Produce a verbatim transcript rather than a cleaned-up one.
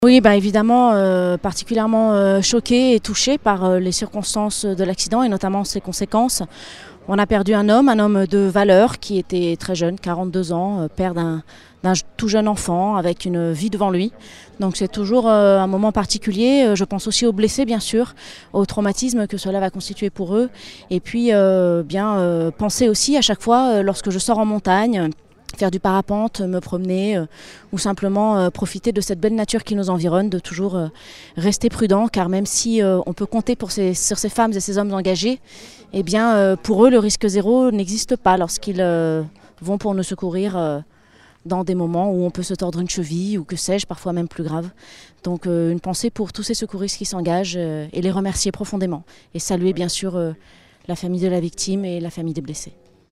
Oui, bah évidemment, euh, particulièrement euh, choquée et touchée par euh, les circonstances de l'accident et notamment ses conséquences. On a perdu un homme, un homme de valeur qui était très jeune, quarante-deux ans, euh, père d'un d'un tout jeune enfant avec une vie devant lui. Donc c'est toujours euh, un moment particulier. Je pense aussi aux blessés, bien sûr, au traumatisme que cela va constituer pour eux. Et puis euh, bien euh, penser aussi à chaque fois euh, lorsque je sors en montagne, faire du parapente, me promener euh, ou simplement euh, profiter de cette belle nature qui nous environne, de toujours euh, rester prudent, car même si euh, on peut compter pour ces, sur ces femmes et ces hommes engagés, eh bien euh, pour eux le risque zéro n'existe pas lorsqu'ils euh, vont pour nous secourir euh, dans des moments où on peut se tordre une cheville ou que sais-je, parfois même plus grave. Donc euh, une pensée pour tous ces secouristes qui s'engagent euh, et les remercier profondément et saluer bien sûr euh, la famille de la victime et la famille des blessés.